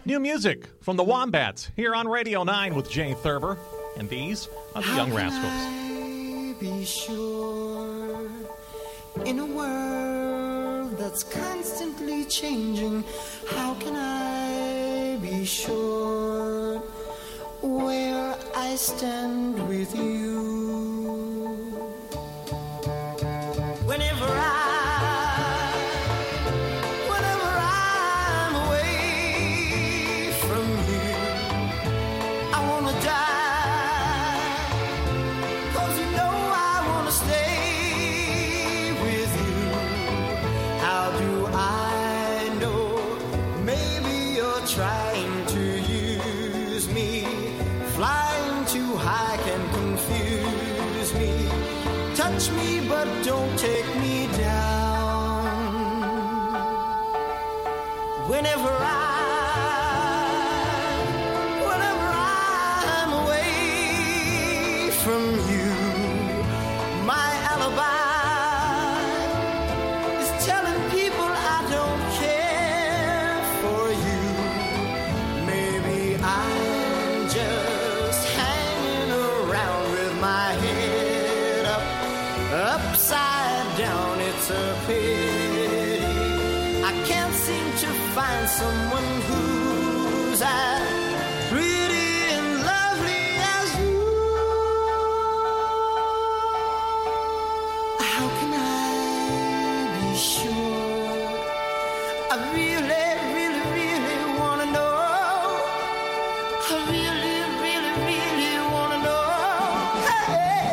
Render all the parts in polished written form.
New music from the Wombats here on Radio 9 with Jay Thurber, and these are the Young Rascals. I be sure in a world that's constantly changing, how can I be sure where I stand with you? Whenever I'm away from you, I wanna die, 'cause you know I wanna stay with you. How do I know? Maybe you're trying to use me. Flying too high can confuse me. Touch me, but don't take me down. Whenever I'm away from you, my alibi is telling people I don't care for you. Maybe I'm just hanging around with my head upside down. It's a pity I can't seem to find someone who's as pretty and lovely as you. How can I be sure? I really, really, really wanna know. I really, really, really wanna know. Hey.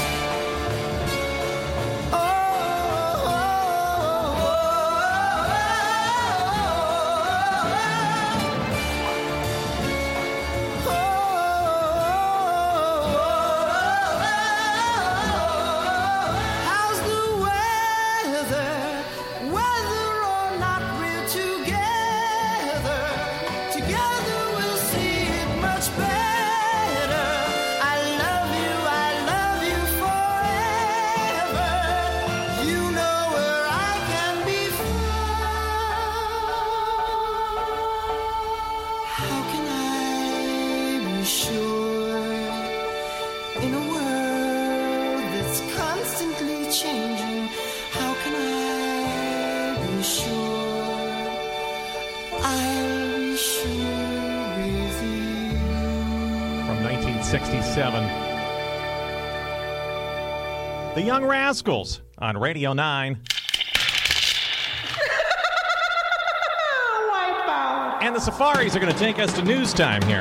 How's the weather? Whether or not we're together, together we'll see it much better. I love you forever. You know where I can be found. How can I be sure in a world that's constantly changing? How can I be sure I'll be sure with you? From 1967, the Young Rascals on Radio 9. And the Safaris are going to take us to news time here.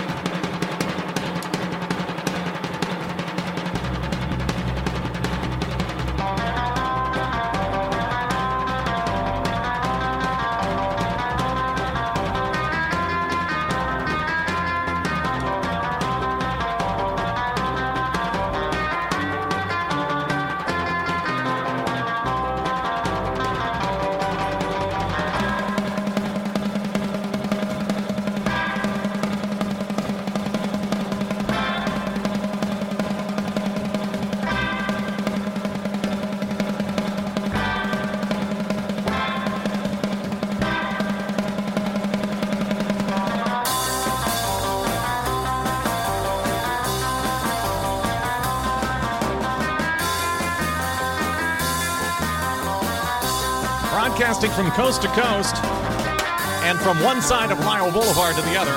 Broadcasting from coast to coast and from one side of Lyle Boulevard to the other,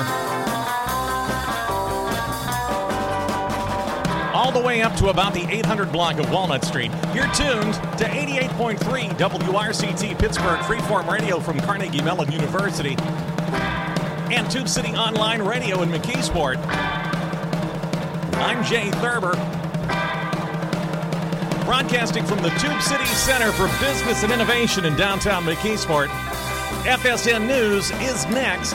all the way up to about the 800 block of Walnut Street. You're tuned to 88.3 WRCT Pittsburgh Freeform Radio from Carnegie Mellon University and Tube City Online Radio in McKeesport. I'm Jay Thurber, broadcasting from the Tube City Center for Business and Innovation in downtown McKeesport. FSN News is next.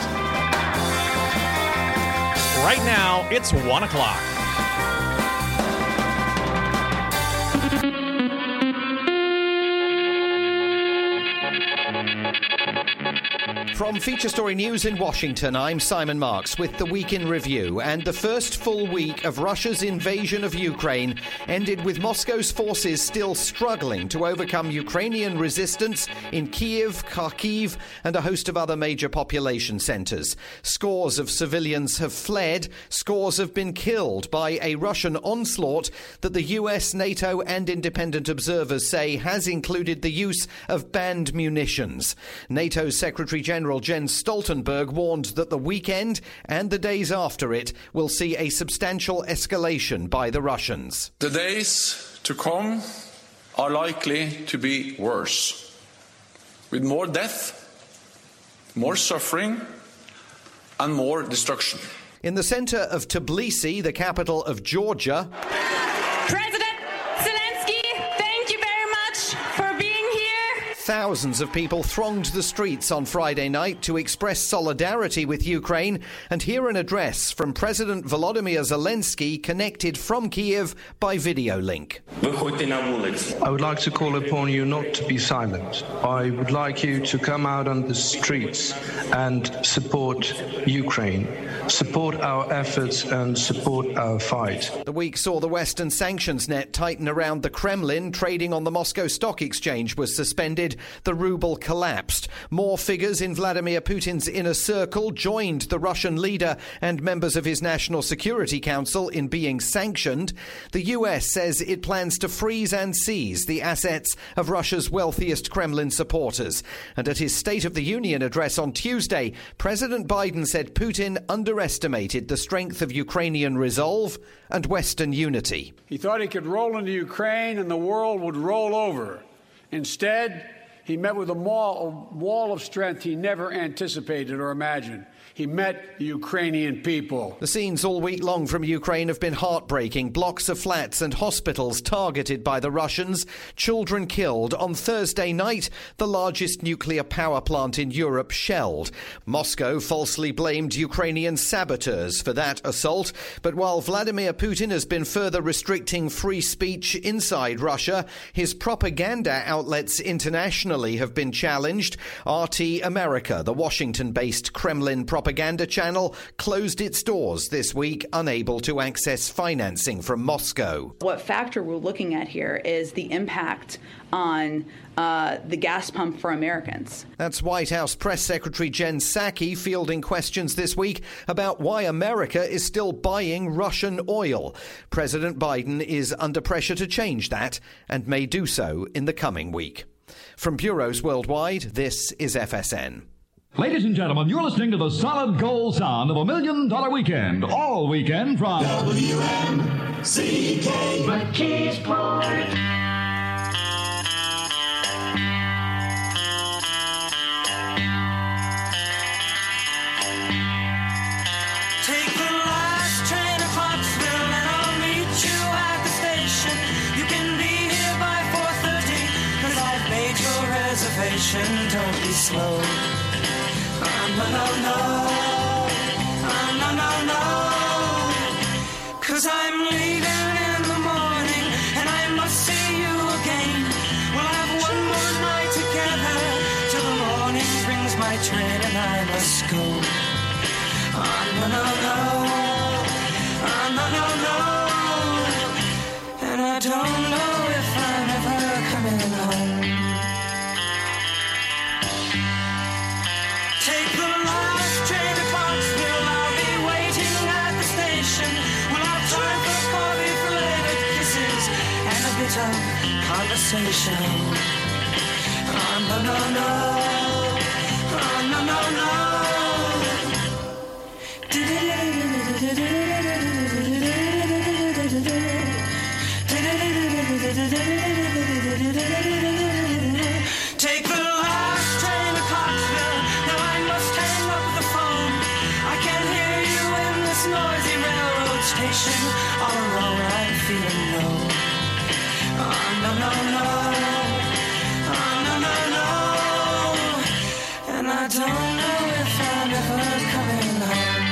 Right now, it's 1 o'clock. From Feature Story News in Washington, I'm Simon Marks with the Week in Review. And the first full week of Russia's invasion of Ukraine ended with Moscow's forces still struggling to overcome Ukrainian resistance in Kyiv, Kharkiv, and a host of other major population centres. Scores of civilians have fled. Scores have been killed by a Russian onslaught that the US, NATO, and independent observers say has included the use of banned munitions. NATO's Secretary General Jens Stoltenberg warned that the weekend and the days after it will see a substantial escalation by the Russians. The days to come are likely to be worse, with more death, more suffering, and more destruction. In the centre of Tbilisi, the capital of Georgia, thousands of people thronged the streets on Friday night to express solidarity with Ukraine and hear an address from President Volodymyr Zelensky connected from Kyiv by video link. I would like to call upon you not to be silent. I would like you to come out on the streets and support Ukraine, support our efforts and support our fight. The week saw the Western sanctions net tighten around the Kremlin. Trading on the Moscow Stock Exchange was suspended. The ruble collapsed. More figures in Vladimir Putin's inner circle joined the Russian leader and members of his National Security Council in being sanctioned. The US says it plans to freeze and seize the assets of Russia's wealthiest Kremlin supporters. And at his State of the Union address on Tuesday, President Biden said Putin underestimated the strength of Ukrainian resolve and Western unity. He thought he could roll into Ukraine and the world would roll over. Instead, he met with a wall of strength he never anticipated or imagined. He met the Ukrainian people. The scenes all week long from Ukraine have been heartbreaking. Blocks of flats and hospitals targeted by the Russians. Children killed. On Thursday night, the largest nuclear power plant in Europe shelled. Moscow falsely blamed Ukrainian saboteurs for that assault. But while Vladimir Putin has been further restricting free speech inside Russia, his propaganda outlets internationally have been challenged. RT America, the Washington-based Kremlin propaganda channel, closed its doors this week, unable to access financing from Moscow. What factor we're looking at here is the impact on the gas pump for Americans. That's White House Press Secretary Jen Psaki fielding questions this week about why America is still buying Russian oil. President Biden is under pressure to change that and may do so in the coming week. From bureaus worldwide, this is FSN. Ladies and gentlemen, you're listening to the solid gold sound of $1 Million Weekend, all weekend from WMCK McKeesport. Take the last train to Clarksville and I'll meet you at the station. You can be here by 4:30 'cause I've made your reservation. Don't be slow. No, no, 'cause I'm leaving in the morning and I must see you again. We'll have one more night together till the morning brings my train and I must go. No, and I don't know if I'm ever coming home. Take the last train to Clarksville, I'll be waiting at the station. We'll have time for coffee, for later kisses, and a bit of conversation. No. Take the last train to Clarksville. Now I must hang up the phone. I can't hear you in this noisy railroad station. All alone, I'm feeling low. No. And I don't know if I'm ever coming home.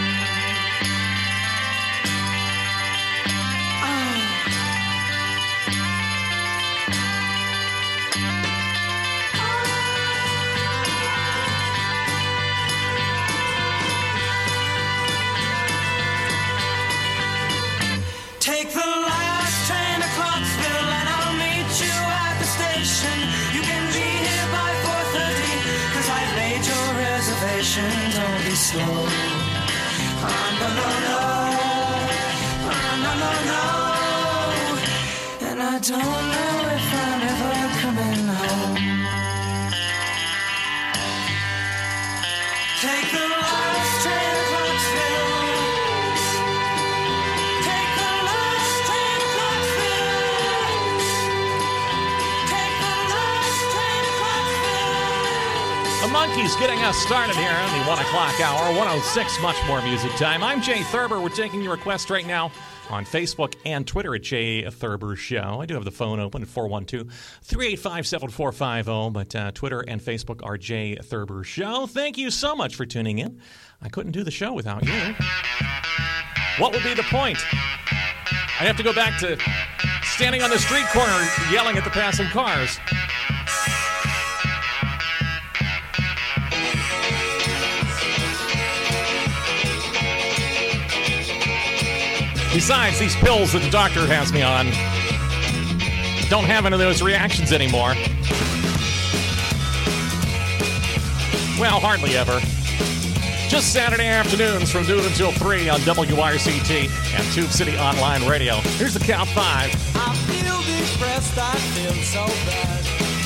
patient, don't be slow. No, no, no. No, no, no. And I don't know if I'm ever coming home. Take the last train to Clarksville. Take the last train to Clarksville. Take the last train to Clarksville. The Monkees getting us started here on the 1 o'clock hour. 1:06, much more music time. I'm Jay Thurber. We're taking your requests right now on Facebook and Twitter at Jay Thurber Show. I do have the phone open at 412-385-7450, but Twitter and Facebook are Jay Thurber Show. Thank you so much for tuning in. I couldn't do the show without you. What would be the point? I'd have to go back to standing on the street corner yelling at the passing cars. Besides, these pills that the doctor has me on don't have any of those reactions anymore. Well, hardly ever. Just Saturday afternoons from noon until 3 on WRCT and Tube City Online Radio. Here's the Count 5. I feel depressed, I feel so bad.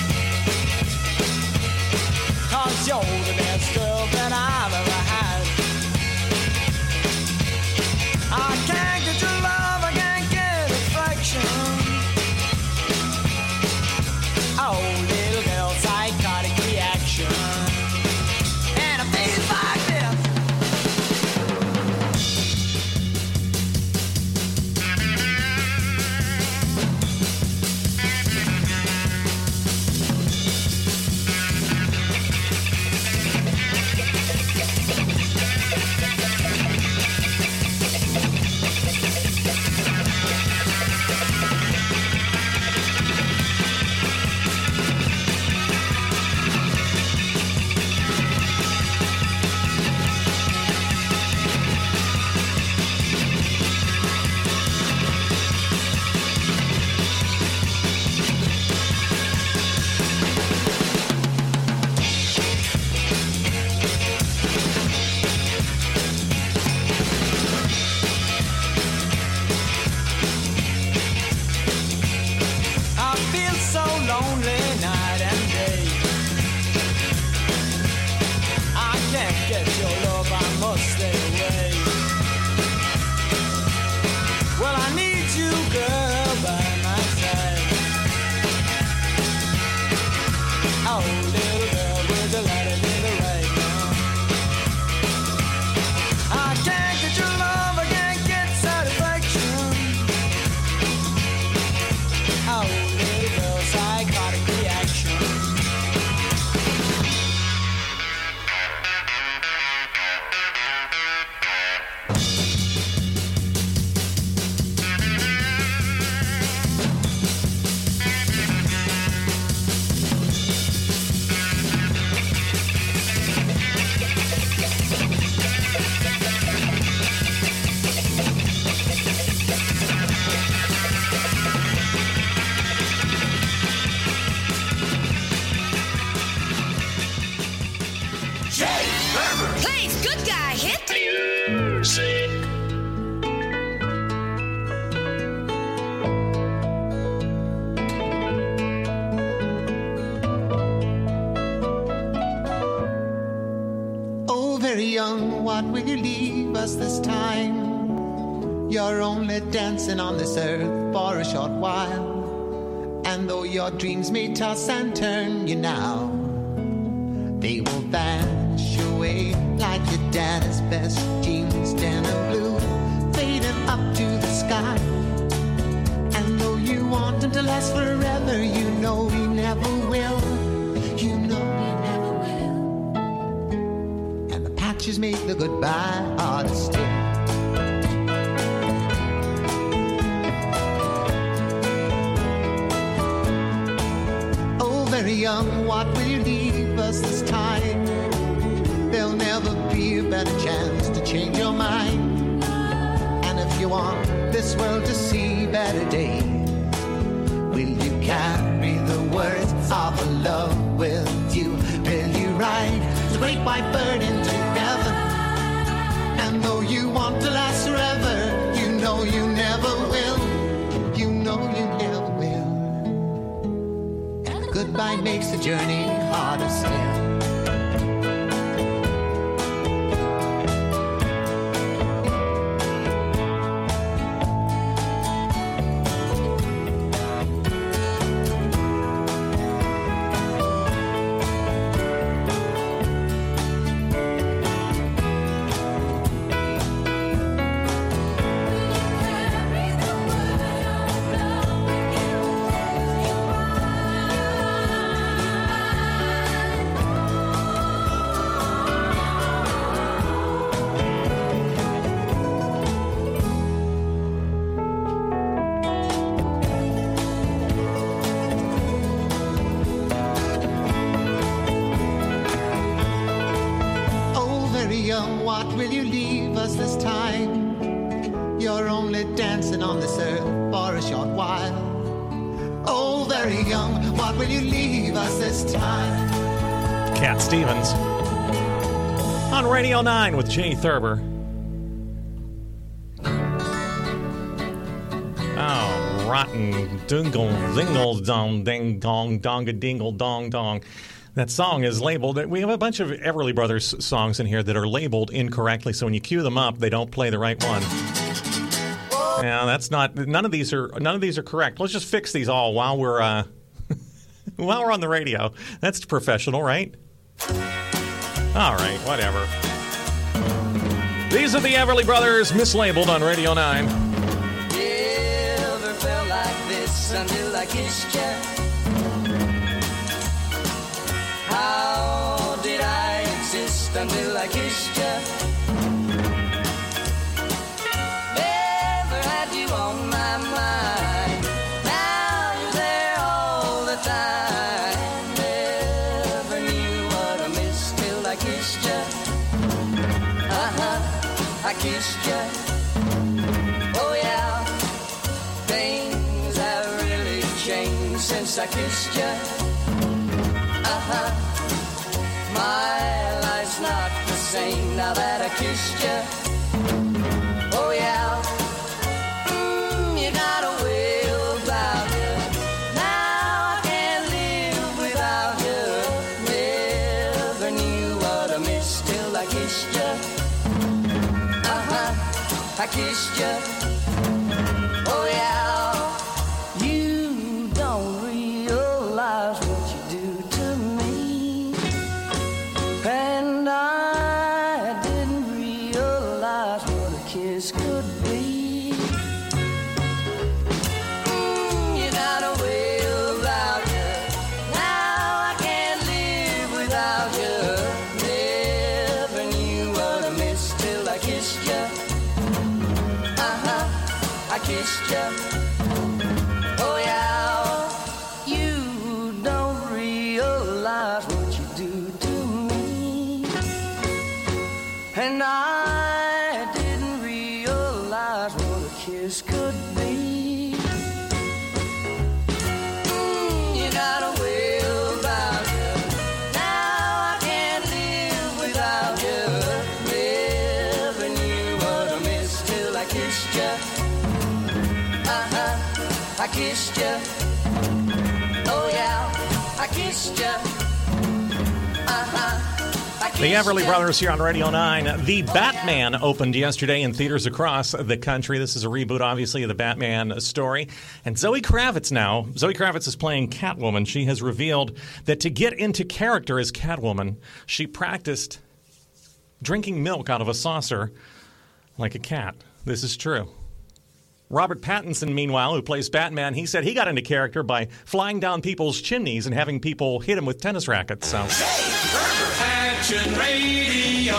'Cause you're the best girl that I've ever had. I can't get your love, I can't get affection. Oh, little girl, psychotic reaction. And I feel like this. What will you leave us this time? You're only dancing on this earth for a short while. And though your dreams may toss and turn you now, they will vanish away like your daddy's best jeans, denim blue, fading up to the sky. And though you want them to last forever, you know he never will. You know he never will. And the patches make the goodbye harder still. Oh, very young, what will you leave us this time? There'll never be a better chance to change your mind. And if you want this world to see better days, will you carry the words of love with you? Will you ride the great white bird into heaven. And though you want to last forever, you know you never will. You know you never will. Goodbye makes the journey harder still. What will you leave us this time? You're only dancing on this earth for a short while. Oh, very young, what will you leave us this time? Cat Stevens on Radio 9 with Jay Thurber. Oh, rotten dingle dingle dong ding dong donga dingle dong dong. That song is labeled. We have a bunch of Everly Brothers songs in here that are labeled incorrectly, so when you cue them up, they don't play the right one. Yeah, that's not. None of these are correct. Let's just fix these all while we're on the radio. That's professional, right? All right, whatever. These are the Everly Brothers, mislabeled on Radio 9. Never felt like this until I kissed you. How did I exist until I kissed you? Never had you on my mind. Now you're there all the time. Never knew what I missed till I kissed you. I kissed you. Oh yeah, things have really changed since I kissed you. My life's not the same now that I kissed you. Oh yeah, you got a way about you. Now I can't live without you. Never knew what I missed till I kissed you. I kissed you. Oh yeah, you don't realize what you do to me. And I didn't realize what a kiss could be. You got a way about you. Now I can't live without you. Never knew what I missed till I kissed you. I kissed you. Oh yeah, you don't realize what you do to me. And I didn't realize what a kiss could be. You got a way about you. Now I can't live without you. Never knew what I missed till I kissed you. I kissed you. Oh yeah, I kissed you. The Everly Brothers here on Radio 9. The Batman opened yesterday in theaters across the country. This is a reboot, obviously, of the Batman story. And Zoe Kravitz is playing Catwoman. She has revealed that to get into character as Catwoman, she practiced drinking milk out of a saucer like a cat. This is true. Robert Pattinson, meanwhile, who plays Batman, he said he got into character by flying down people's chimneys and having people hit him with tennis rackets. So, Action Radio.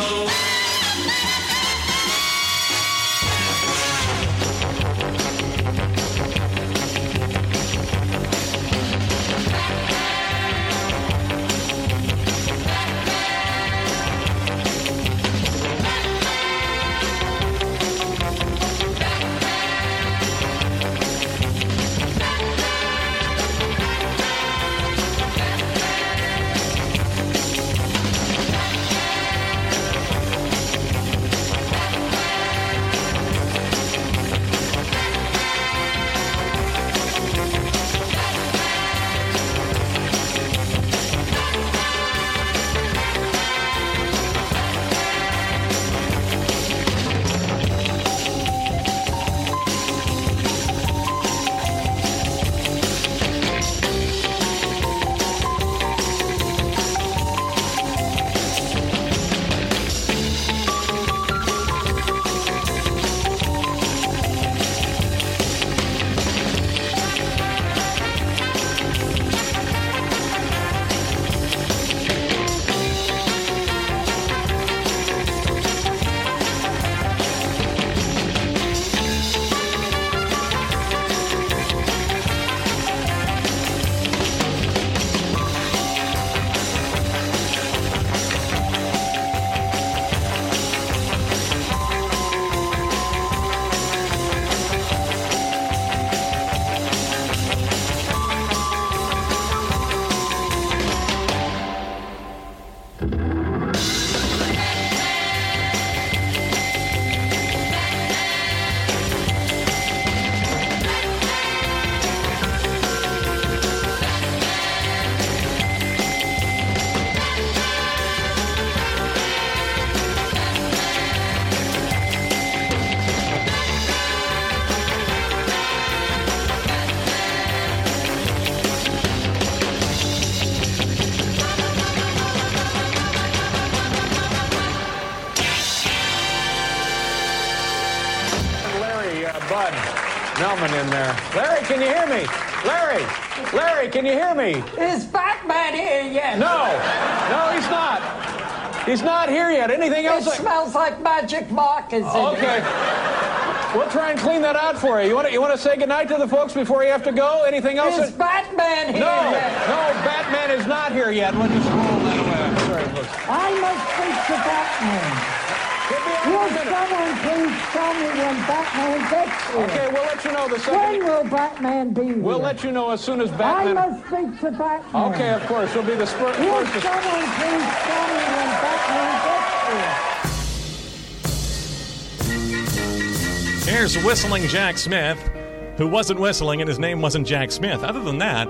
Melman in there. Larry, can you hear me? Larry, can you hear me? Is Batman here yet? No, he's not. He's not here yet. Anything else? It smells like magic markers. Okay. We'll try and clean that out for you. You want to say goodnight to the folks before you have to go? Anything else? Is Batman here yet? No, Batman is not here yet. We'll just roll that away. I'm sorry, folks. I must speak to Batman. Will someone please tell me when Batman gets here? Okay, we'll let you know the second. When will Batman be here? We'll let you know as soon as Batman... I must speak to Batman. Okay, of course. We'll be the first... Will someone please tell me when Batman gets here? Here's Whistling Jack Smith, who wasn't whistling and his name wasn't Jack Smith. Other than that...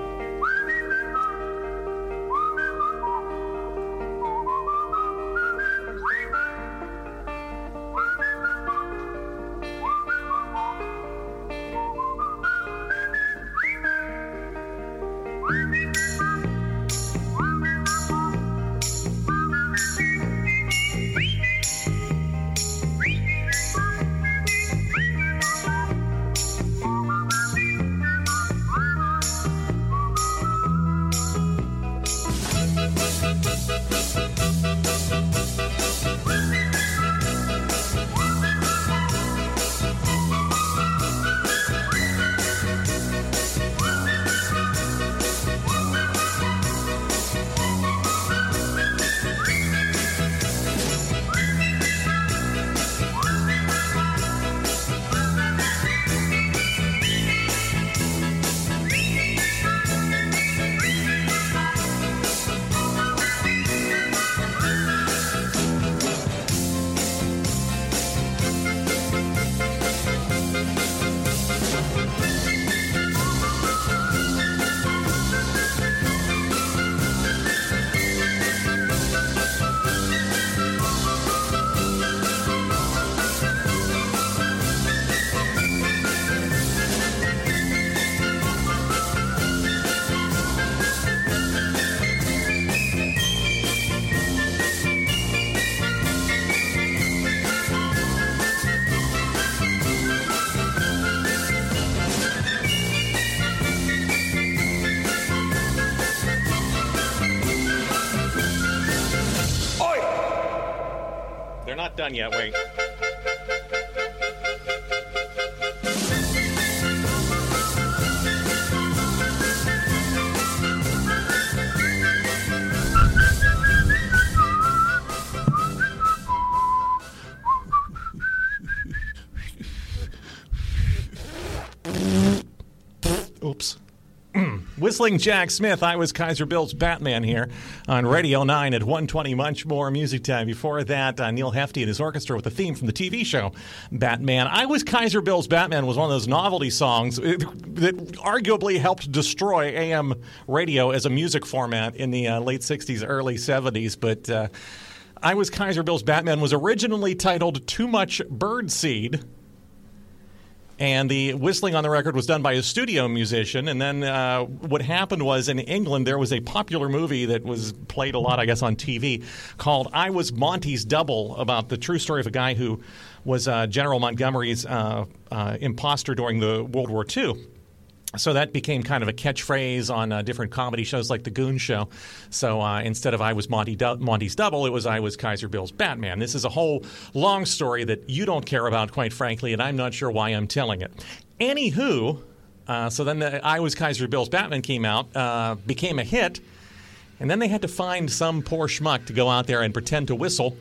They're not done yet, wait. Oops. Whistling Jack Smith. I was Kaiser Bill's Batman here on Radio 9 at 1:20. Much more music time. Before that, Neil Hefti and his orchestra with the theme from the TV show Batman. I was Kaiser Bill's Batman was one of those novelty songs that arguably helped destroy AM radio as a music format in the late 60s, early 70s. But I was Kaiser Bill's Batman was originally titled Too Much Birdseed. And the whistling on the record was done by a studio musician. And then what happened was in England, there was a popular movie that was played a lot, I guess, on TV called I Was Monty's Double, about the true story of a guy who was General Montgomery's imposter during the World War II. So that became kind of a catchphrase on different comedy shows like The Goon Show. So instead of I was Monty's Double, it was I was Kaiser Bill's Batman. This is a whole long story that you don't care about, quite frankly, and I'm not sure why I'm telling it. Anywho, so then the I was Kaiser Bill's Batman came out, became a hit, and then they had to find some poor schmuck to go out there and pretend to whistle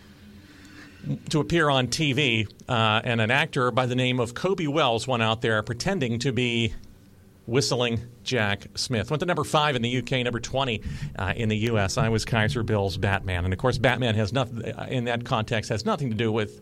to appear on TV. And an actor by the name of Kobe Wells went out there pretending to be Whistling Jack Smith. Went to number 5 in the UK, number 20 in the US. I was Kaiser Bill's Batman. And, of course, Batman has nothing, in that context, has nothing to do with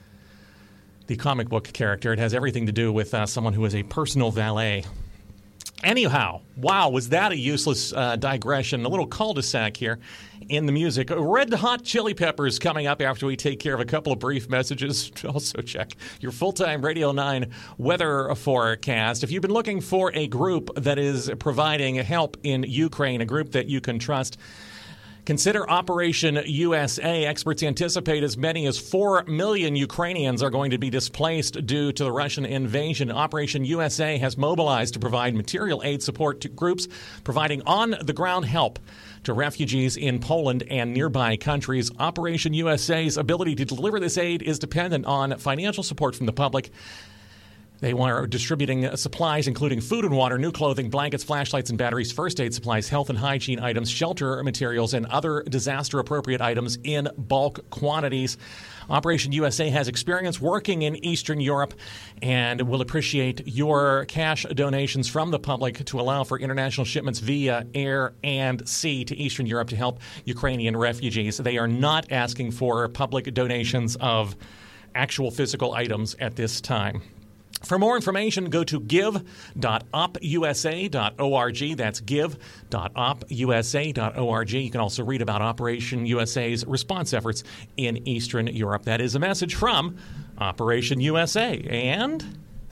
the comic book character. It has everything to do with someone who is a personal valet. Anyhow, wow, was that a useless digression? A little cul-de-sac here in the music. Red Hot Chili Peppers coming up after we take care of a couple of brief messages. Also check your full-time Radio 9 weather forecast. If you've been looking for a group that is providing help in Ukraine, a group that you can trust, Consider Operation USA. Experts anticipate as many as 4 million Ukrainians are going to be displaced due to the Russian invasion. Operation USA has mobilized to provide material aid support to groups providing on-the-ground help to refugees in Poland and nearby countries. Operation USA's ability to deliver this aid is dependent on financial support from the public. They are distributing supplies, including food and water, new clothing, blankets, flashlights and batteries, first aid supplies, health and hygiene items, shelter materials, and other disaster-appropriate items in bulk quantities. Operation USA has experience working in Eastern Europe and will appreciate your cash donations from the public to allow for international shipments via air and sea to Eastern Europe to help Ukrainian refugees. They are not asking for public donations of actual physical items at this time. For more information, go to give.opusa.org. That's give.opusa.org. You can also read about Operation USA's response efforts in Eastern Europe. That is a message from Operation USA. And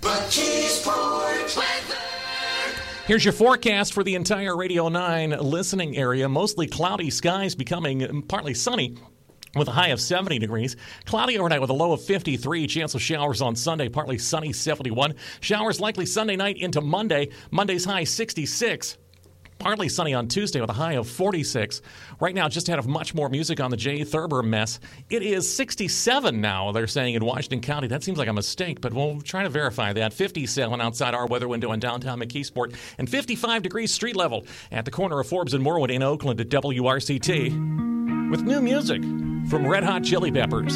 here's your forecast for the entire Radio 9 listening area. Mostly cloudy skies, becoming partly sunny, with a high of 70 degrees. Cloudy overnight with a low of 53. Chance of showers on Sunday, partly sunny, 71. Showers likely Sunday night into Monday. Monday's high 66. Partly sunny on Tuesday with a high of 46. Right now, just ahead of much more music on the Jay Thurber mess, it is 67 now, they're saying, in Washington County. That seems like a mistake, but we'll try to verify that. 50 sailing outside our weather window in downtown McKeesport, and 55 degrees street level at the corner of Forbes and Morwood in Oakland at WRCT. With new music from Red Hot Chili Peppers.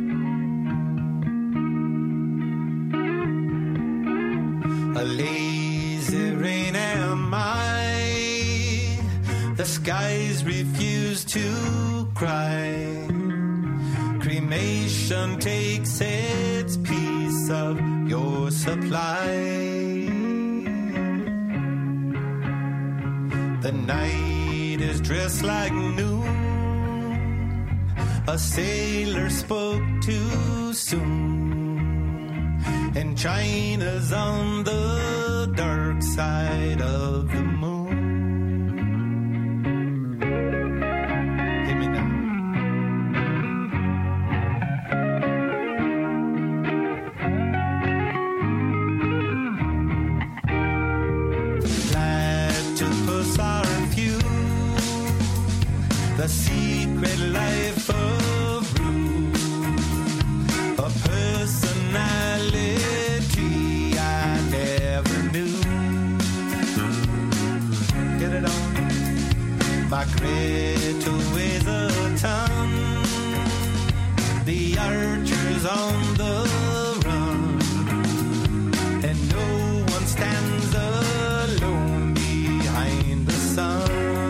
A lazy rain am I, the skies refuse to cry. Cremation takes its piece of your supply. The night is dressed like noon. A sailor spoke too soon, and China's on the dark side of the moon. Hit me now. Platypus are few, the secret life of personality I never knew. Get it on. My Greta weighs a ton. The archer's on the run, and no one stands alone behind the sun.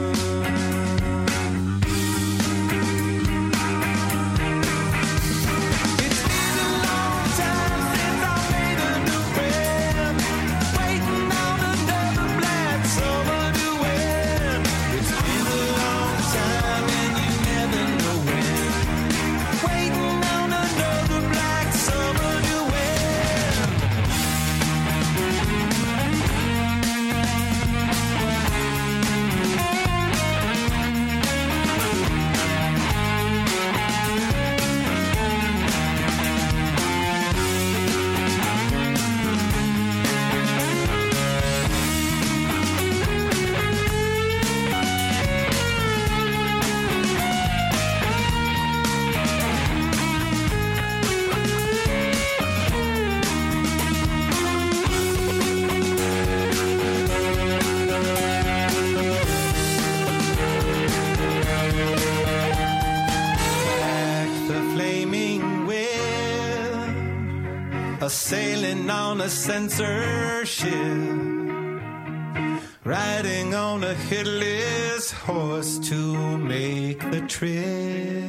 Sailing on a censorship, riding on a headless horse to make the trip.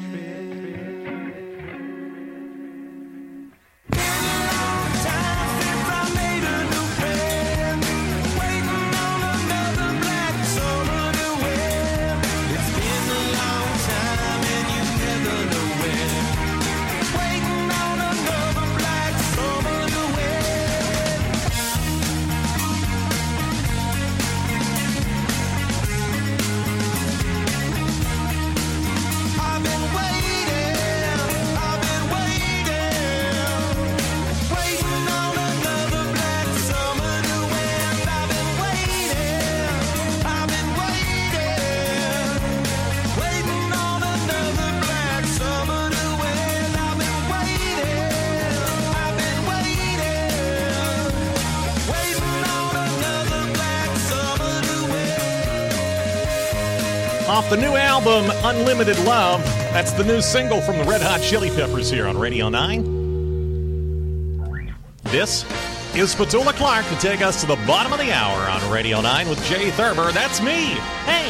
Off the new album, Unlimited Love. That's the new single from the Red Hot Chili Peppers here on Radio 9. This is Petula Clark to take us to the bottom of the hour on Radio 9 with Jay Thurber. That's me. Hey!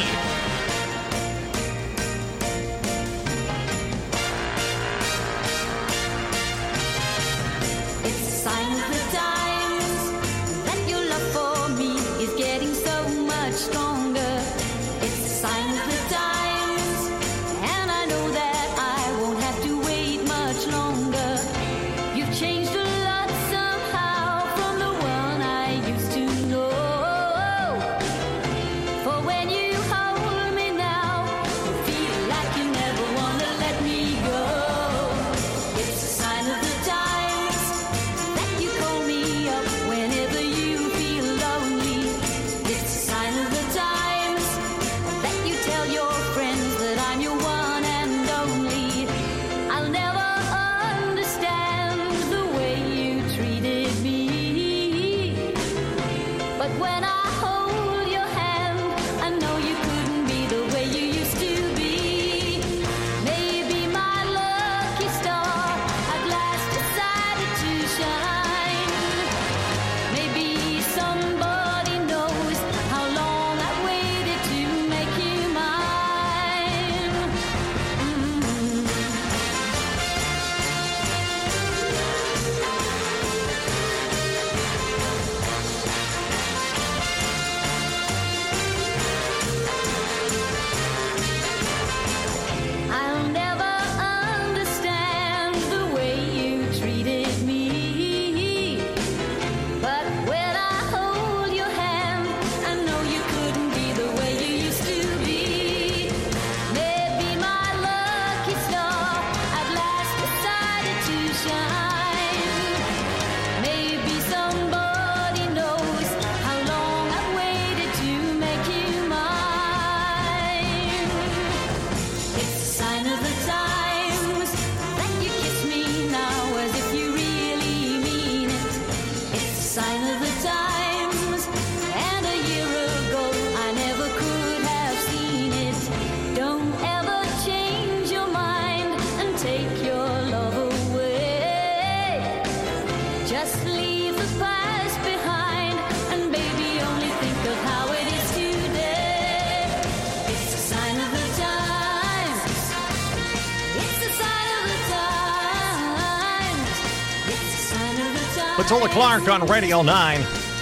Petula Clark on Radio 9.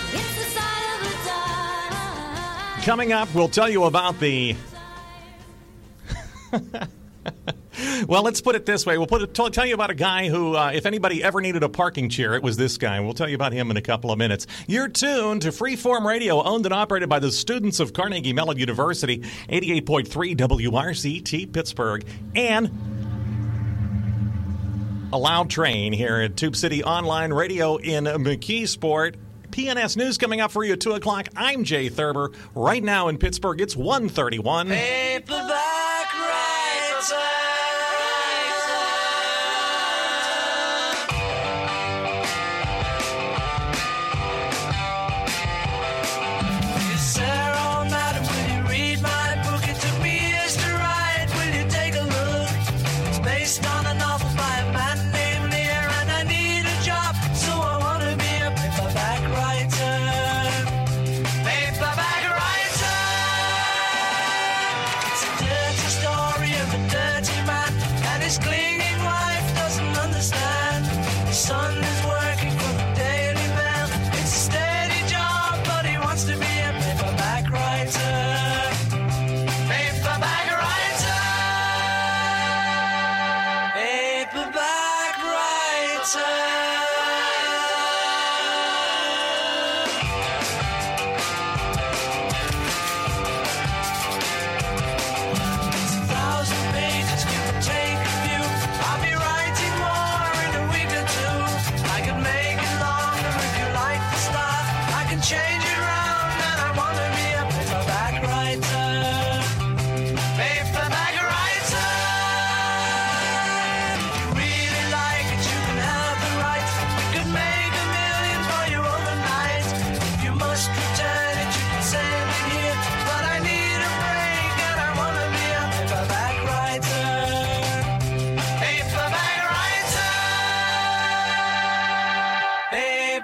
Coming up, we'll tell you about the... Well, let's put it this way. We'll tell you about a guy who, if anybody ever needed a parking chair, it was this guy. We'll tell you about him in a couple of minutes. You're tuned to Freeform Radio, owned and operated by the students of Carnegie Mellon University, 88.3 WRCT Pittsburgh, and a loud train here at Tube City Online Radio in McKeesport. PNS News coming up for you at 2 o'clock. I'm Jay Thurber. Right now in Pittsburgh, it's 1:31. Paperback writer.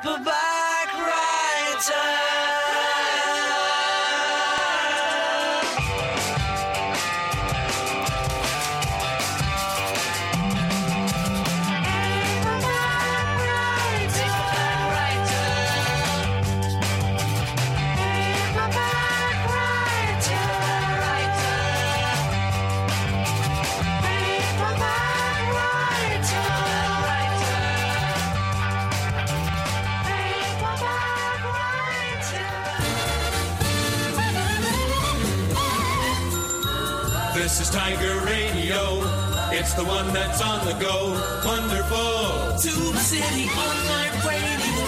paperback writer. This is Tiger Radio. It's the one that's on the go. Wonderful. Tube City Online Radio.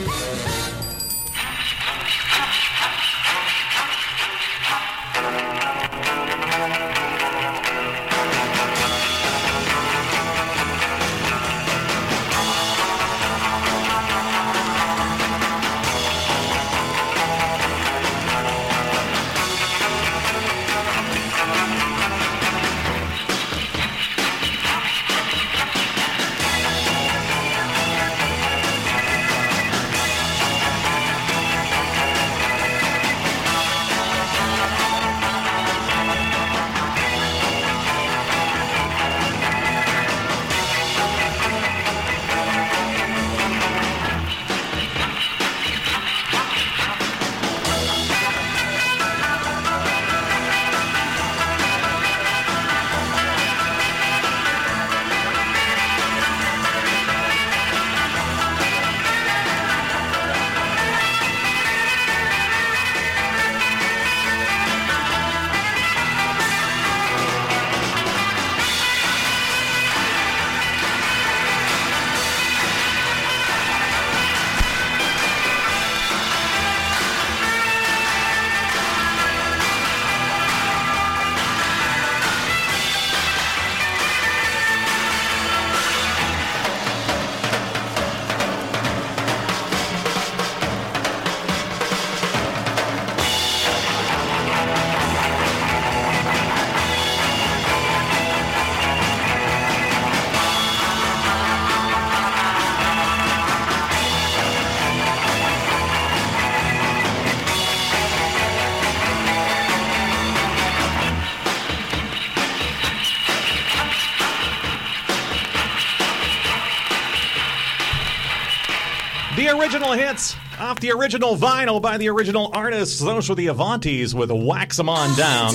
The original hits off the original vinyl by the original artists. Those were the Avantis with Wax 'Em On Down.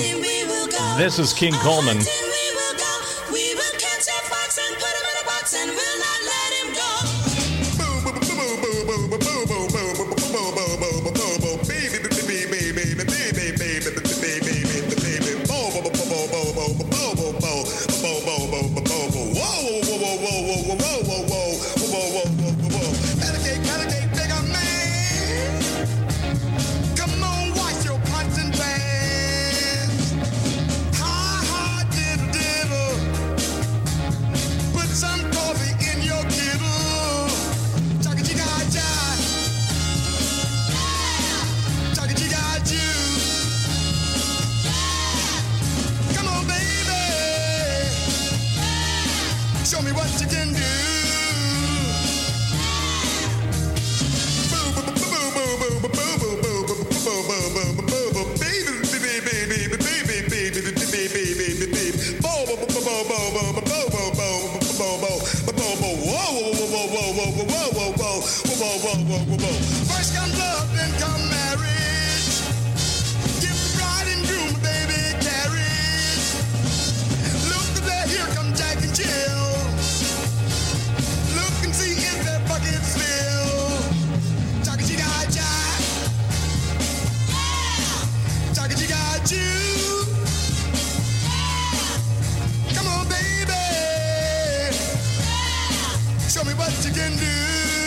This is King Coleman. Show me what you can do. First comes love, then come marriage. Give the bride and groom, baby, carriage. Look there, here come Jack and Jill. Look and see if their buckets fill. Chaka-chee-ga-cha. Chaka-chee-ga-choo. Come on, baby. Show me what you can do.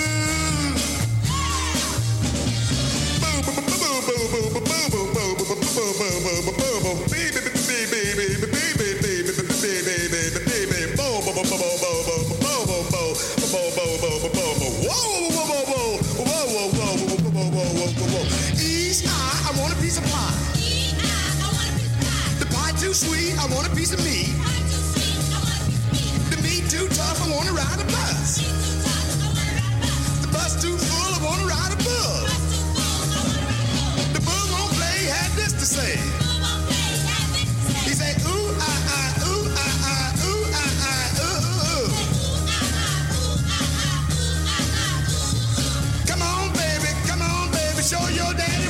East eye, I want a piece of pie. The pie too sweet, I want a piece of meat. The meat too tough, I want to ride a bus. The bus too full, I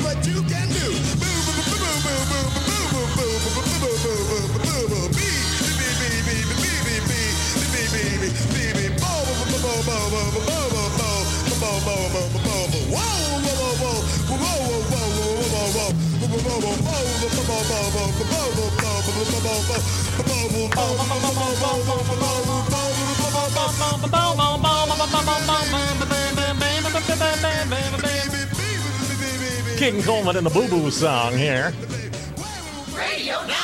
what you can do. King Coleman and the Boo Boo song here. Radio 9.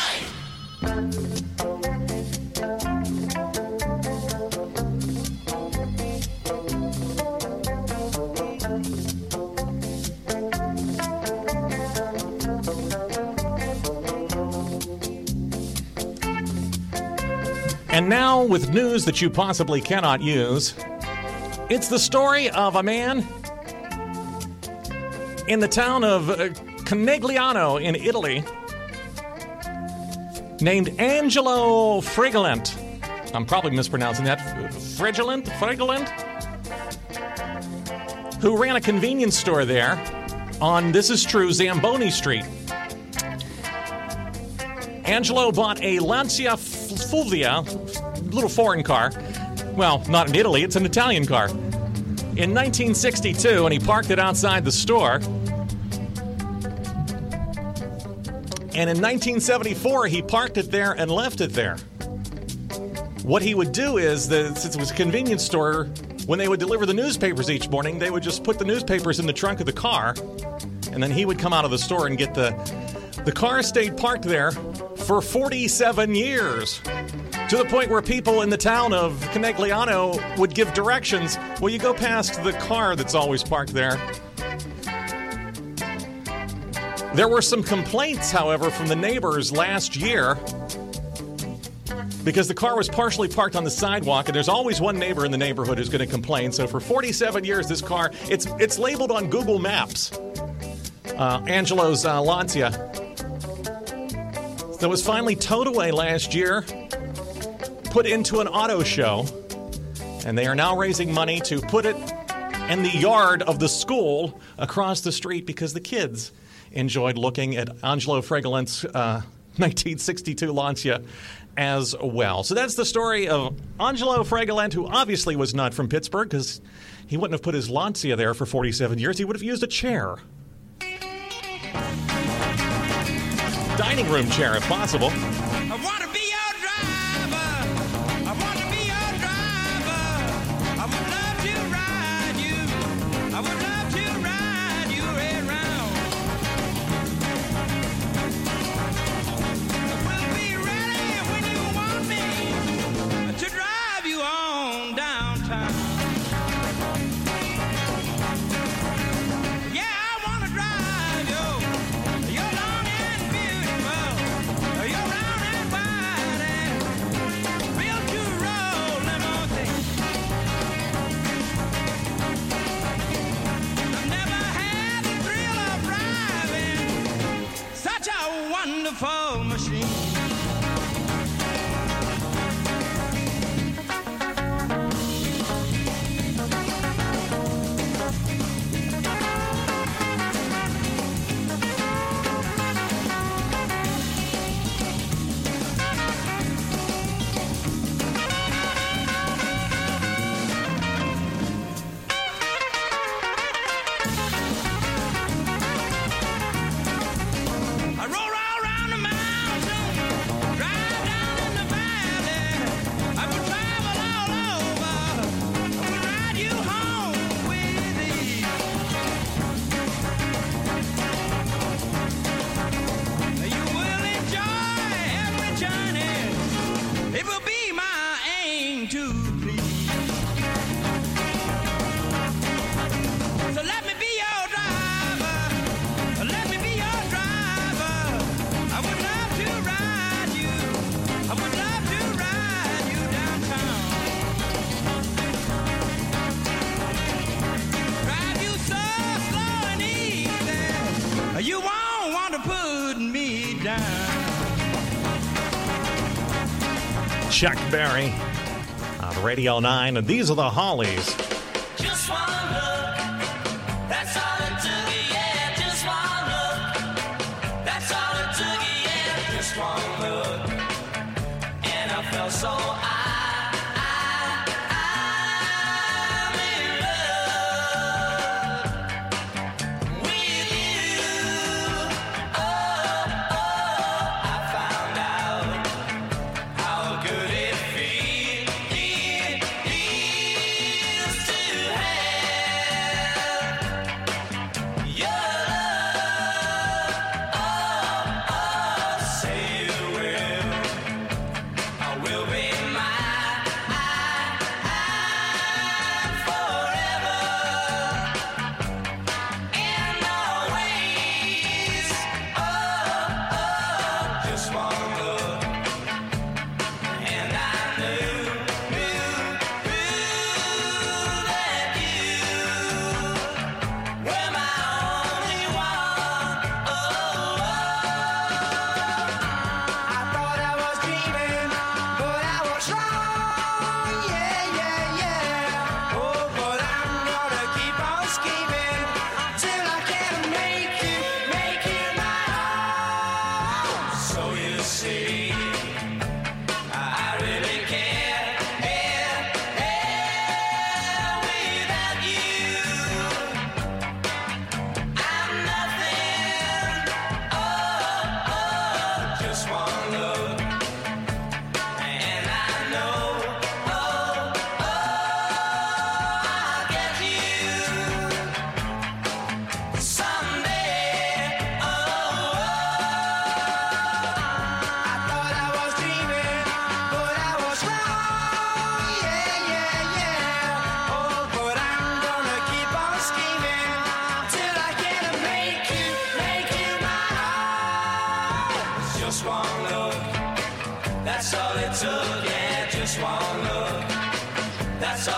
And now, with news that you possibly cannot use, it's the story of a man in the town of Conegliano in Italy named Angelo Frigolent. I'm probably mispronouncing that. Frigolent? Who ran a convenience store there on, this is true, Zamboni Street. Angelo bought a Lancia Fulvia, little foreign car. Well, not in Italy, it's an Italian car. In 1962, and he parked it outside the store. And in 1974, he parked it there and left it there. What he would do is, since it was a convenience store, when they would deliver the newspapers each morning, they would just put the newspapers in the trunk of the car, and then he would come out of the store and get the car stayed parked there for 47 years. To the point where people in the town of Conegliano would give directions. Well, you go past the car that's always parked there. There were some complaints, however, from the neighbors last year because the car was partially parked on the sidewalk, and there's always one neighbor in the neighborhood who's going to complain. So for 47 years, this car, it's labeled on Google Maps. Angelo's Lancia. That was finally towed away last year, put into an auto show, and they are now raising money to put it in the yard of the school across the street because the kids enjoyed looking at Angelo Frigolent's 1962 Lancia as well. So that's the story of Angelo Frigolent, who obviously was not from Pittsburgh because he wouldn't have put his Lancia there for 47 years. He would have used a chair. Dining room chair, if possible. I want to be your driver. I want to be your driver. I would love to ride you. I would love to ride you around. I will be ready when you want me to drive you on downtown. Yeah, I want to drive you. You're long and beautiful. You're round and wide and built to roll them on things. I've never had the thrill of driving such a wonderful machine. I roll all around the mountain, drive down in the valley. I will travel all over. I will ride you home with ease. You will enjoy every journey. It will be my aim to please. So let me be your driver. Let me be your driver. I would love to ride you. I would love to ride you downtown. Drive you so slow and easy. You won't want to put me down. Chuck Berry on Radio 9, and these are the Hollies. Just one look. That's all it took. Yeah, just one look.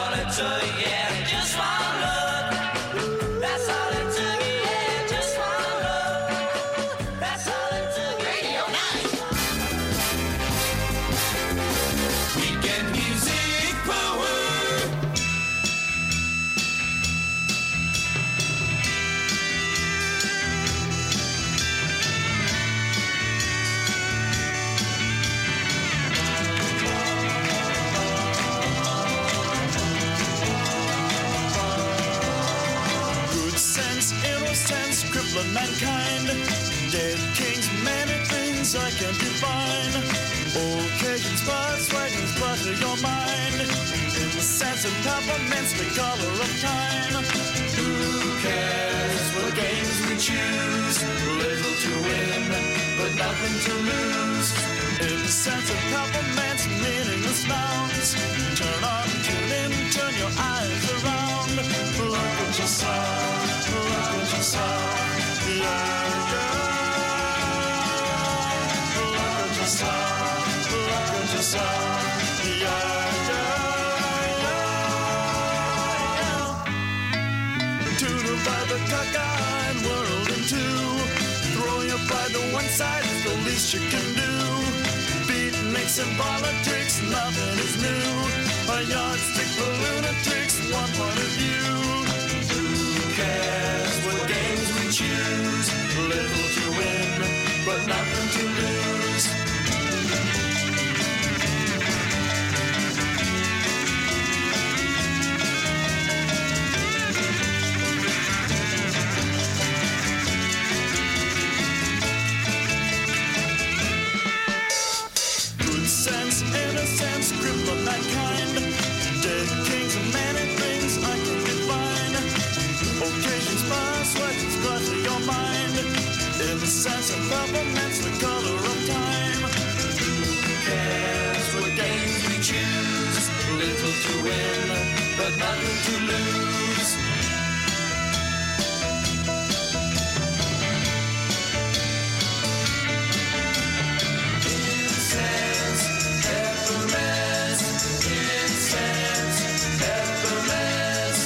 all it took, yeah, just one look. That's all it took, yeah, just one look. That's all it took. Radio 9. Weekend music power. Innocence, crippling mankind. Dead kings, many things I can define. Occasions, spots, writings, butter your mind. In the sense of peppermints, the color of time. Who cares what games we choose? Little to win, but nothing to lose. In the sense of peppermints, meaningless nouns. Turn on, tune in, turn your eyes around. Look at yourself. Look at yourself, yeah, yeah. Look at yourself, yeah, yeah. To divide the cockeyed world in two. Throw your pride to one side is the least you can do. Beatniks and politics, nothing is new. A yardstick for lunatics, one point of view. Cares what games we choose? Little to win, but nothing to lose. Good sense, innocence, crippling mankind. Dead kings and many things I can define. Occasions pass, legends clutter your mind. In the sense of peppermints, the color of time. Who cares what games we choose? Little to win, but nothing to lose. Incense, peppermints, incense, peppermints.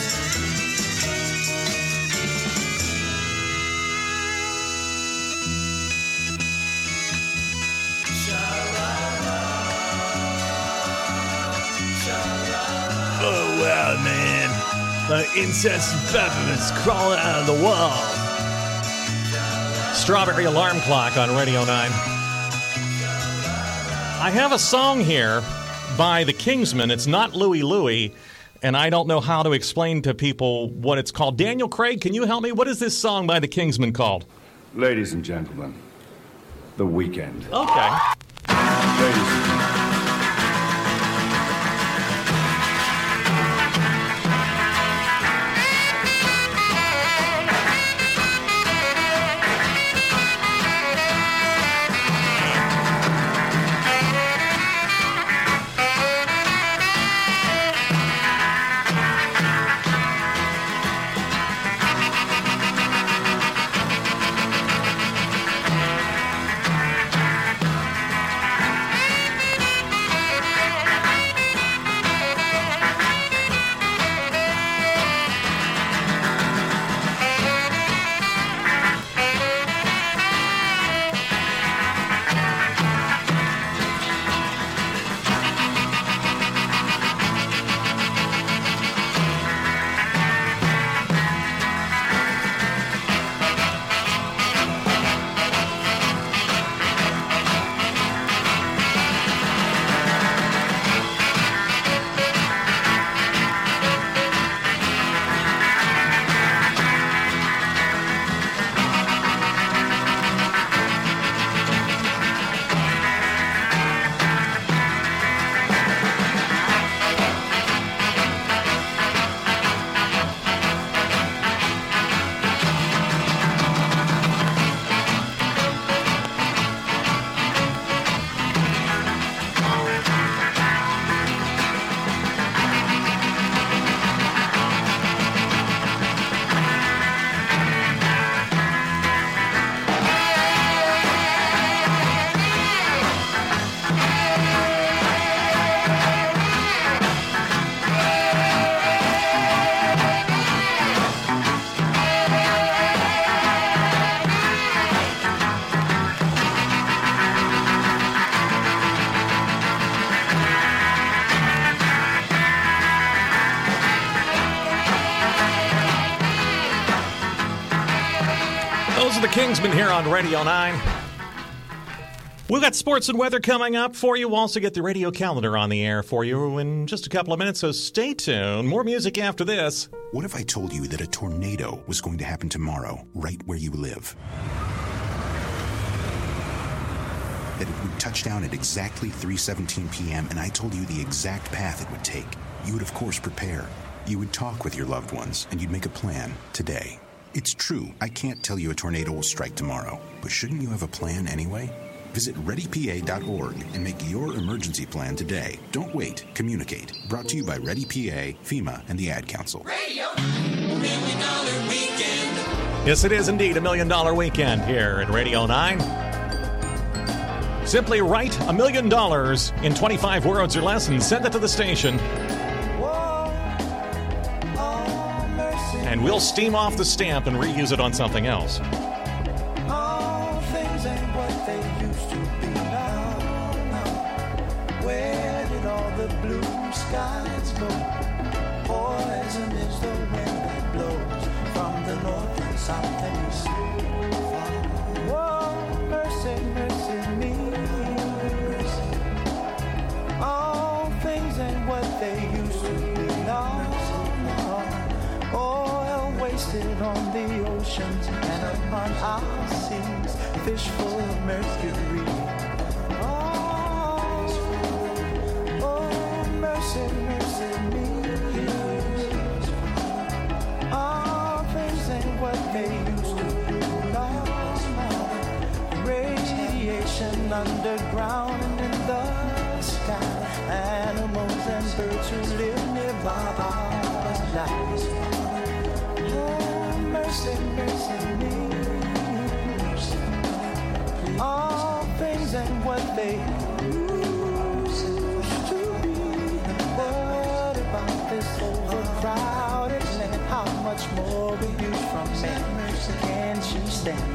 Oh, wow, man. The incense and peppermints crawling out of the wall. Strawberry Alarm Clock on Radio 9. I have a song here by the Kingsmen. It's not Louie Louie, and I don't know how to explain to people what it's called. Daniel Craig, can you help me? What is this song by the Kingsmen called? Ladies and gentlemen, The Weekend. Okay. Ladies and gentlemen. Those are the Kingsmen here on Radio 9. We've got sports and weather coming up for you. We'll also get the radio calendar on the air for you in just a couple of minutes, so stay tuned. More music after this. What if I told you that a tornado was going to happen tomorrow, right where you live? That it would touch down at exactly 3:17 p.m., and I told you the exact path it would take. You would, of course, prepare. You would talk with your loved ones, and you'd make a plan today. It's true, I can't tell you a tornado will strike tomorrow, but shouldn't you have a plan anyway? Visit ReadyPA.org and make your emergency plan today. Don't wait. Communicate. Brought to you by ReadyPA, FEMA, and the Ad Council. Radio, $1 Million Weekend. Yes, it is indeed a $1 Million Weekend here at Radio 9. Simply write $1 million in 25 words or less and send it to the station. And we'll steam off the stamp and reuse it on something else. All things ain't what they used to be now. Where did all the blue skies go? Poison is the wind that blows from the north and south and east. Whoa, mercy, mercy me. All things ain't what they used to be now. Wasted on the oceans and upon our seas, fish full of mercury. Oh, mercy, mercy me. All things ain't what they used to be. No. Radiation underground and in the sky. Animals and birds who live nearby are alive. Mercy, mercy me. All things and what they used to be. What about this overcrowded land? How much more abuse from man can she stand?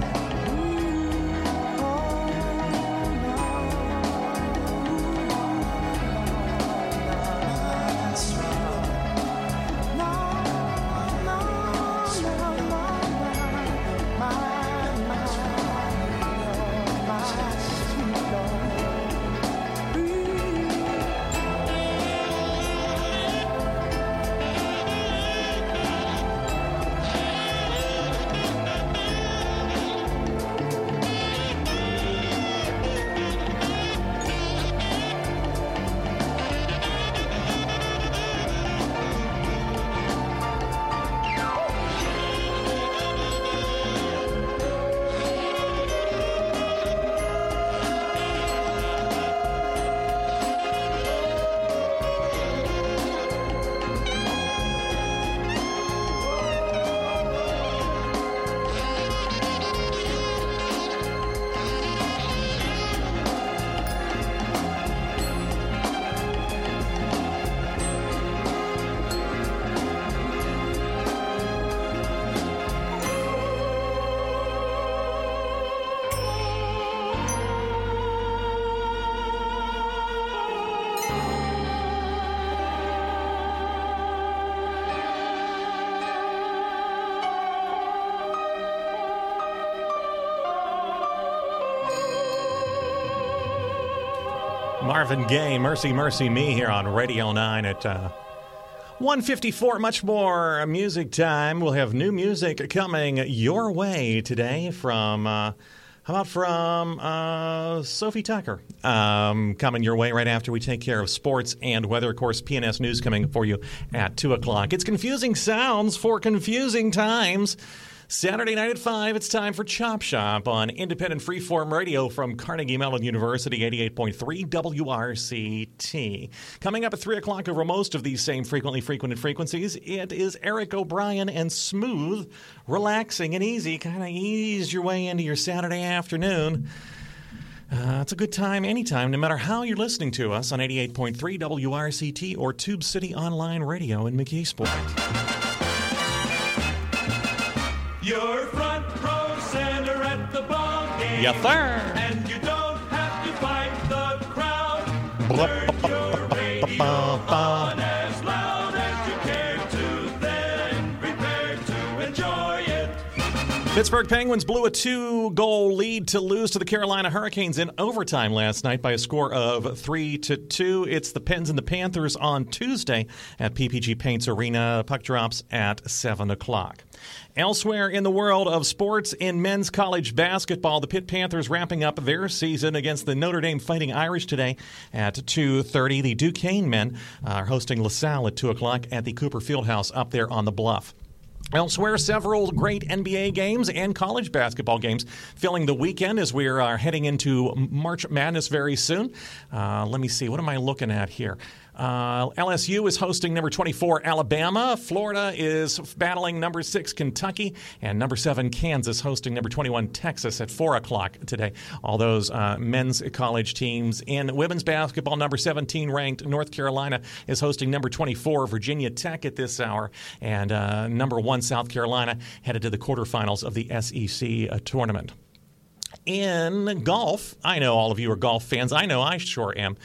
Marvin Gaye, Mercy, Mercy Me here on Radio 9 at 1:54. Much more music time. We'll have new music coming your way today from, how about from Sophie Tucker? Coming your way right after we take care of sports and weather. Of course, PNS News coming for you at 2 o'clock. It's confusing sounds for confusing times. Saturday night at 5, it's time for Chop Shop on Independent Freeform Radio from Carnegie Mellon University, 88.3 WRCT. Coming up at 3 o'clock over most of these same frequently frequented frequencies, it is Eric O'Brien and Smooth, relaxing and easy. Kind of ease your way into your Saturday afternoon. It's a good time anytime, no matter how you're listening to us on 88.3 WRCT or Tube City Online Radio in McKeesport. Your front row center at the ball game. Yes, sir. And you don't have to fight the crowd. Turn your radio on as loud as you care to, then prepare to enjoy it. Pittsburgh Penguins blew a 2-goal lead to lose to the Carolina Hurricanes in overtime last night by a score of 3-2. It's the Pens and the Panthers on Tuesday at PPG Paints Arena. Puck drops at 7 o'clock. Elsewhere in the world of sports, in men's college basketball, the Pitt Panthers wrapping up their season against the Notre Dame Fighting Irish today at 2:30. The Duquesne men are hosting LaSalle at 2 o'clock at the Cooper Fieldhouse up there on the bluff. Elsewhere, several great NBA games and college basketball games filling the weekend as we are heading into March Madness very soon. Let me see. What am I looking at here? LSU is hosting number 24 Alabama. Florida is battling number 6 Kentucky. And number 7 Kansas hosting number 21 Texas at 4 o'clock today. All those men's college teams. In women's basketball, number 17 ranked North Carolina is hosting number 24 Virginia Tech at this hour. And number 1 South Carolina headed to the quarterfinals of the SEC tournament. In golf, I know all of you are golf fans. I know I sure am.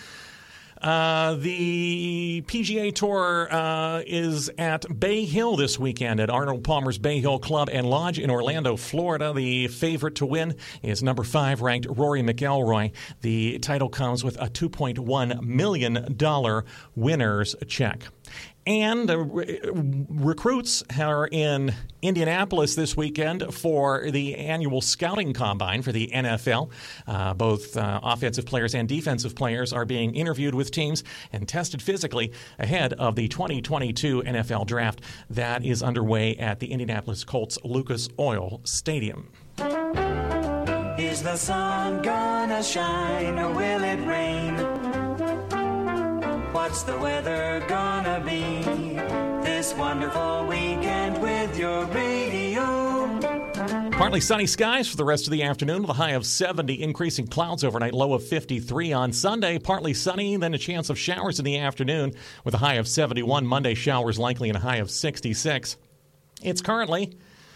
The PGA Tour is at Bay Hill this weekend at Arnold Palmer's Bay Hill Club and Lodge in Orlando, Florida. The favorite to win is number 5 ranked Rory McIlroy. The title comes with a $2.1 million winner's check. And recruits are in Indianapolis this weekend for the annual scouting combine for the NFL. Both offensive players and defensive players are being interviewed with teams and tested physically ahead of the 2022 NFL Draft that is underway at the Indianapolis Colts Lucas Oil Stadium. Is the sun gonna shine or will it rain? What's the weather gonna be this wonderful weekend with your radio? Partly sunny skies for the rest of the afternoon with a high of 70, increasing clouds overnight, low of 53 on Sunday. Partly sunny, then a chance of showers in the afternoon with a high of 71. Monday showers likely and a high of 66. It's currently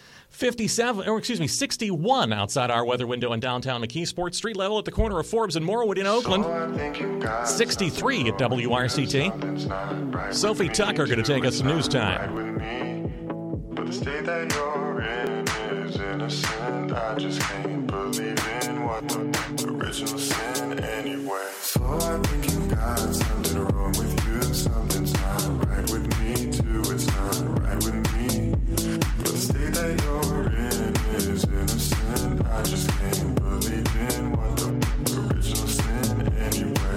61 outside our weather window in downtown McKeesport. Street level at the corner of Forbes and Morwood in Oakland. 63 at WRCT. Sophie Tucker going to take us to news time. But the state that you're in is innocent. I just can't believe in what the original sin anyway. So I think you got something wrong with you. Something's not right with me too. It's not right with me. But the state that you're in is innocent. I just can't believe in what the original sin anyway.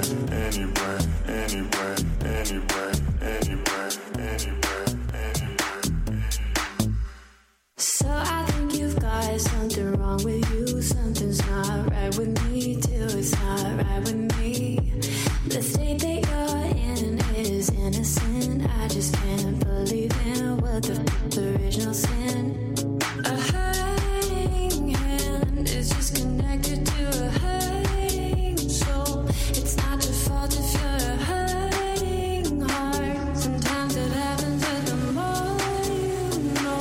So I think you've got something wrong with you. Something's not right with me too. It's not right with me. The state that you're in is innocent. I just can't believe in what the original sin. A hurting hand is just connected to a hurting soul. It's not your fault if you're a hurting heart. Sometimes it happens, but the more you know.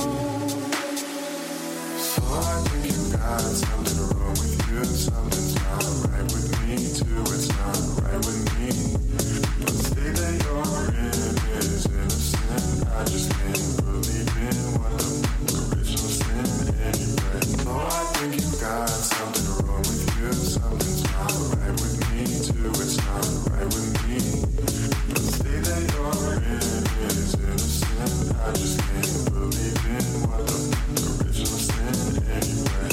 So I think you got something wrong with you. Something's not right with me too. It's not right with me. But the state that you're in is innocent. I just can't believe in what the original sin anyway. So I think you got something wrong with you. Something's not right with me too. It's not right with me. But the state that you're in is innocent. I just can't believe in what the original sin anyway.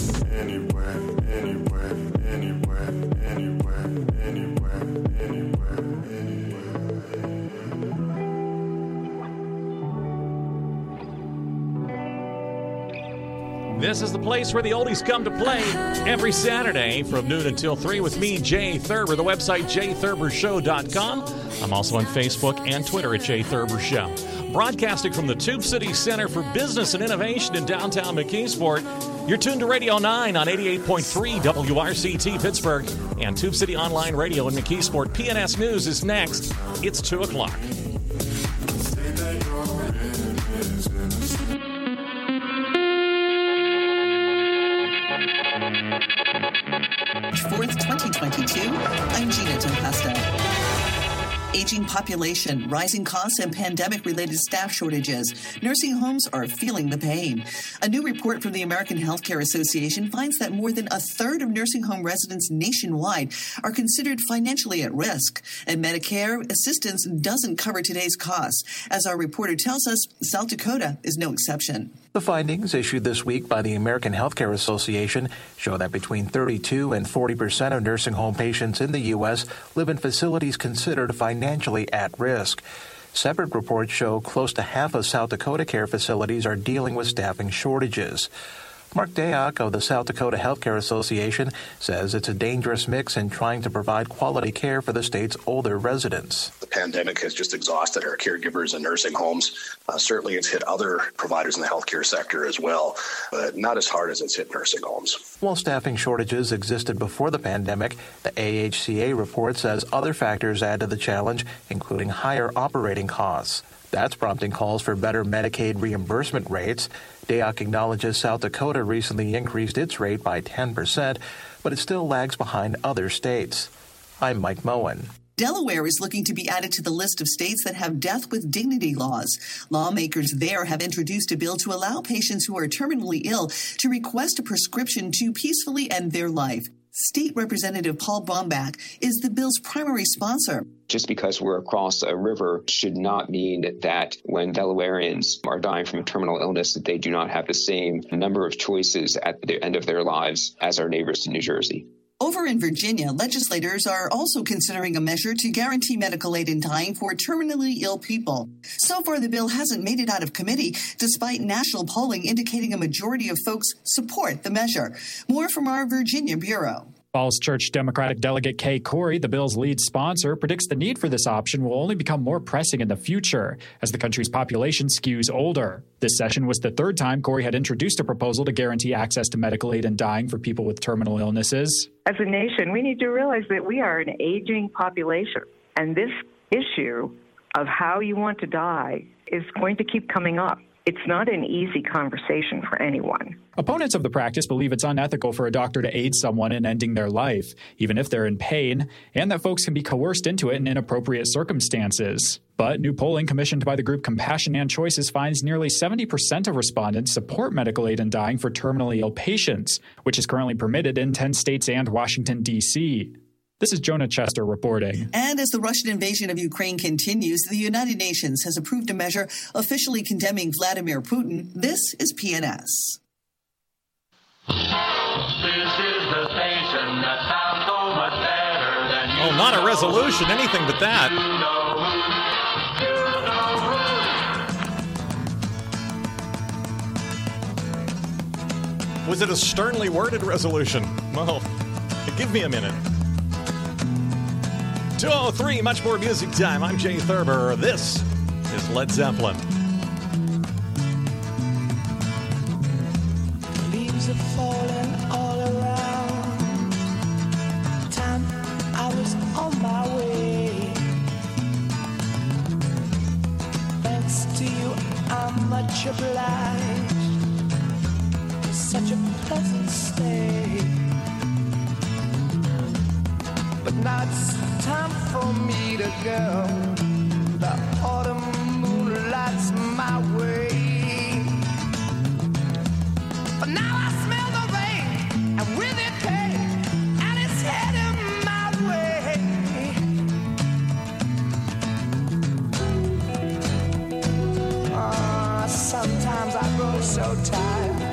This is the place where the oldies come to play every Saturday from noon until 3 with me, Jay Thurber. The website, jaythurbershow.com. I'm also on Facebook and Twitter at Jay Thurber Show. Broadcasting from the Tube City Center for Business and Innovation in downtown McKeesport. You're tuned to Radio 9 on 88.3 WRCT Pittsburgh and Tube City Online Radio in McKeesport. PNS News is next. It's 2 o'clock. March 4th, 2022, I'm Gina Tempesta. aging population, rising costs, and pandemic-related staff shortages. Nursing homes are feeling the pain. A new report from the American Healthcare Association finds that more than a third of nursing home residents nationwide are considered financially at risk, and Medicare assistance doesn't cover today's costs. As our reporter tells us, South Dakota is no exception. The findings issued this week by the American Healthcare Association show that between 32 and 40% of nursing home patients in the U.S. live in facilities considered financially at risk. Separate reports show close to half of South Dakota care facilities are dealing with staffing shortages. Mark Dayak of the South Dakota Healthcare Association says it's a dangerous mix in trying to provide quality care for the state's older residents. The pandemic has just exhausted our caregivers in nursing homes. Certainly it's hit other providers in the healthcare sector as well, but not as hard as it's hit nursing homes. While staffing shortages existed before the pandemic, the AHCA report says other factors add to the challenge, including higher operating costs. That's prompting calls for better Medicaid reimbursement rates. Dayak acknowledges South Dakota recently increased its rate by 10%, but it still lags behind other states. I'm Mike Moen. Delaware is looking to be added to the list of states that have death with dignity laws. Lawmakers there have introduced a bill to allow patients who are terminally ill to request a prescription to peacefully end their life. State Representative Paul Bombach is the bill's primary sponsor. Just because we're across a river should not mean that when Delawareans are dying from a terminal illness that they do not have the same number of choices at the end of their lives as our neighbors in New Jersey. Over in Virginia, legislators are also considering a measure to guarantee medical aid in dying for terminally ill people. So far, the bill hasn't made it out of committee, despite national polling indicating a majority of folks support the measure. More from our Virginia Bureau. Falls Church Democratic Delegate Kay Corey, the bill's lead sponsor, predicts the need for this option will only become more pressing in the future as the country's population skews older. This session was the third time Corey had introduced a proposal to guarantee access to medical aid in dying for people with terminal illnesses. As a nation, we need to realize that we are an aging population, and this issue of how you want to die is going to keep coming up. It's not an easy conversation for anyone. Opponents of the practice believe it's unethical for a doctor to aid someone in ending their life, even if they're in pain, and that folks can be coerced into it in inappropriate circumstances. But new polling commissioned by the group Compassion and Choices finds nearly 70% of respondents support medical aid in dying for terminally ill patients, which is currently permitted in 10 states and Washington, D.C. This is Jonah Chester reporting. And as the Russian invasion of Ukraine continues, the United Nations has approved a measure officially condemning Vladimir Putin. This is PNS. This is the station that sounds so much better than you. Oh, not a resolution, anything but that. Was it a sternly worded resolution? Well, give me a minute. 2:03, much more music time. I'm Jay Thurber. This is Led Zeppelin. Leaves are falling all around. Time I was on my way. Thanks to you, I'm much obliged. Such a pleasant stay. But now it's time for me to go. The autumn moon lights my way. But now I smell the rain, and with it pain, and it's heading my way. Sometimes I grow so tired.